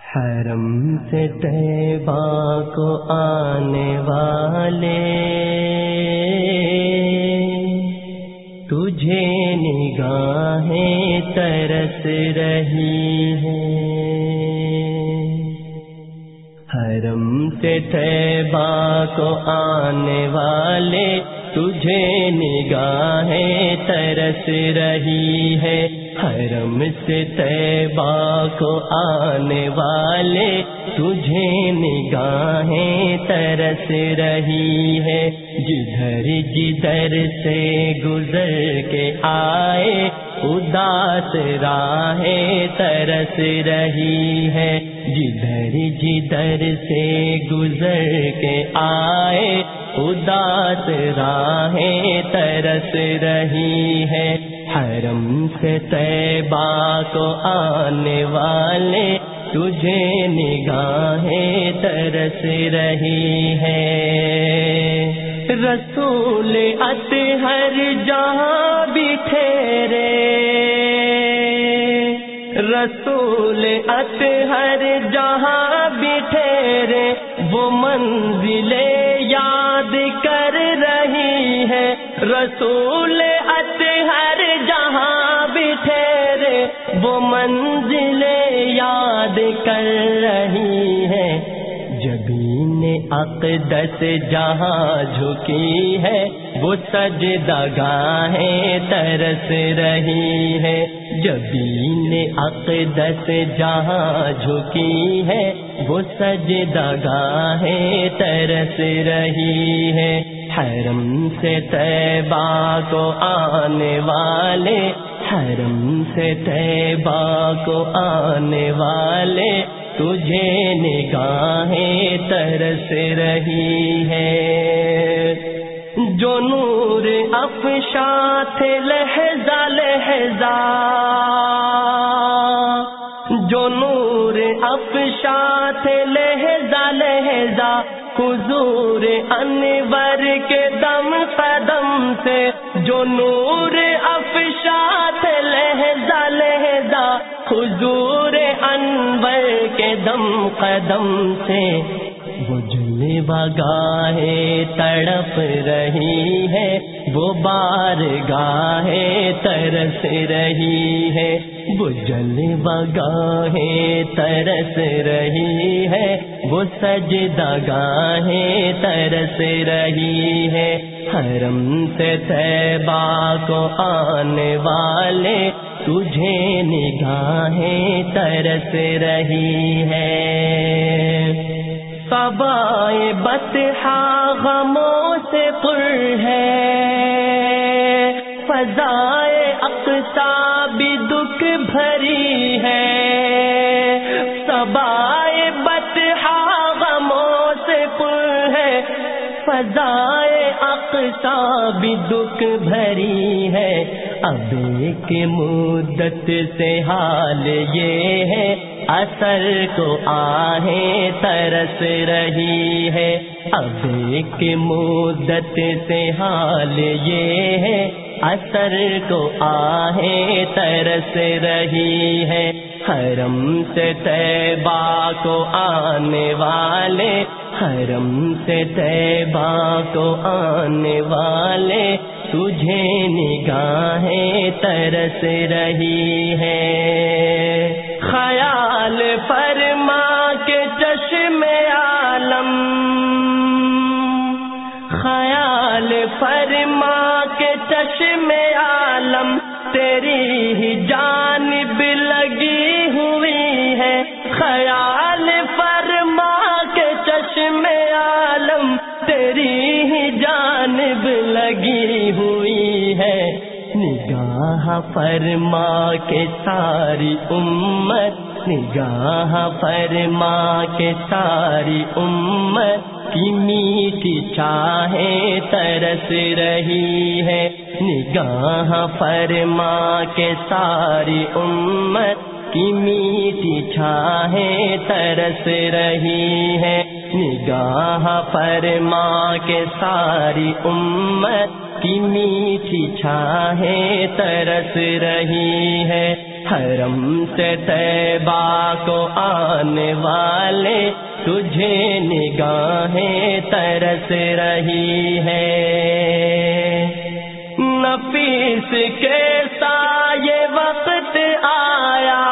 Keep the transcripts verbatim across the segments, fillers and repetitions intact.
حرم سے طیبہ کو آنے والے تجھے نگاہیں ترس رہی ہیں۔ حرم سے طیبہ کو آنے والے تجھے نگاہیں ترس رہی ہے۔ حرم سے طیبہ کو آنے والے تجھے نگاہیں ترس رہی ہے۔ جدھر جدھر سے گزر کے آئے اداس راہیں ترس رہی ہے۔ جدھر جدھر سے گزر کے آئے اداس راہیں ترس رہی ہے۔ حرم سے طیبہ کو آنے والے تجھے نگاہیں ترس رہی ہے۔ رسول اطہر جہاں بھی ٹھہرے، رسول اطہر جہاں بھی ٹھہرے وہ منزلیں یاد کر رہی ہے۔ رسول اطہر جہاں بھی ٹھہرے وہ منزلیں یاد کر رہی ہے۔ جبین اقدس جہاں جھکی ہے وہ سجدہ گاہیں ترس رہی ہے۔ جبین اقدس جہاں جھکی ہے وہ سجدہ گاہیں ترس رہی ہے۔ حرم سے طیبہ کو آنے والے، حرم سے طیبہ کو آنے والے تجھے نگاہیں ترس رہی ہے۔ جو نور افشاں تھے لہجہ لہجہ، جو نور افشاں تھے لہجہ لہجہ حضور انور کے دم قدم سے، جو نور افشاں تھے لہجہ لہجہ حضور انور کے دم قدم سے، وہ جلوہ گاہیں تڑپ رہی ہے، وہ بارگاہیں ترس رہی ہے۔ وہ جلوہ گاہیں ترس رہی ہے، وہ سجدہ گاہیں ترس رہی ہے۔ حرم سے طیبہ کو آنے والے تجھے نگاہیں ترس رہی ہے۔ صبائے بطحا غموں سے پر ہے، فضائے اقصیٰ بھی دکھ بھری ہے۔ صبائے بطحا غموں سے پر ہے، فضائے اقصیٰ بھی دکھ بھری ہے۔ اب ایک مدت سے حال یہ ہے اثر کو آہیں ترس رہی ہے۔ اب ایک مدت سے حال یہ ہے اثر کو آہیں ترس رہی ہے۔ حرم سے طیبہ کو آنے والے، حرم سے طیبہ کو آنے والے تجھے نگاہیں ترس رہی ہے۔ خیال فرما کے چشم عالم، خیال فرما کے چشم عالم تیری ہی جانب لگی ہوئی ہے۔ خیال فرما کے چشم عالم تیری ہی جانب لگی ہوئی ہے۔ نگاہ فرما کے ساری امت، نگاہ فرما کے ساری امت کی میٹھی چاہیں ترس رہی ہے۔ نگاہ فرما کے ساری امت کی میٹھی چاہیں ترس رہی ہے۔ نگاہ فرما کے ساری امت کی میٹھی چھاہیں ترس رہی ہے، حرم سے طیبہ کو آنے والے تجھے نگاہیں ترس رہی ہے۔ نفیس کے سایے وقت آیا،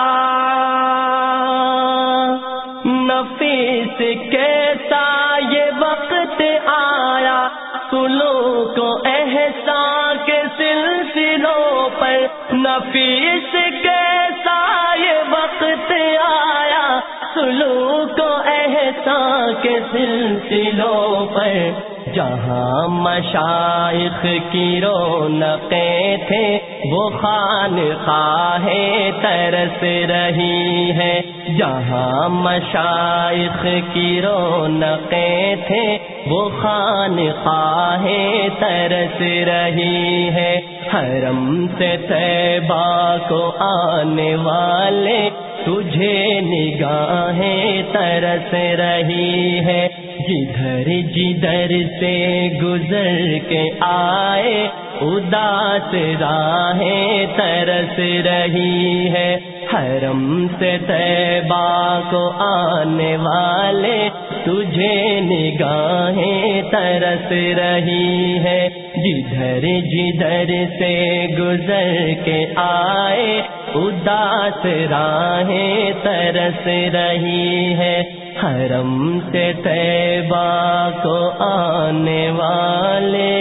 نفیس کے سایے وقت آیا، سلوک و احسان کے سلسلوں پر، نفیس کے سایے وقت آیا، سلوک و احسان کے سلسلوں پر، جہاں مشائخ کی رونقیں تھے وہ خانقاہیں ترس رہی ہے، جہاں مشائخ کی رونقیں تھے وہ خانقاہیں ترس رہی ہے، حرم سے طیبہ کو آنے والے تجھے نگاہیں ترس رہی ہے، جدھر جدھر سے گزر کے آئے اداس راہیں ترس رہی ہے، حرم سے طیبہ کو آنے والے تجھے نگاہیں ترس رہی ہے، جدھر جدھر سے گزر کے آئے اداس راہیں ترس رہی ہے، حرم سے طیبہ کو آنے والے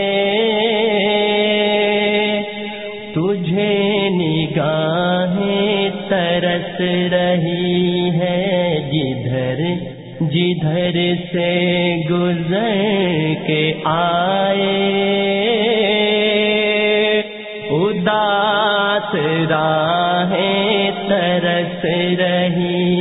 تجھے نگاہیں ترس رہی ہے، جدھر جدھر سے گزر کے آئے اداس راہیں ترس رہی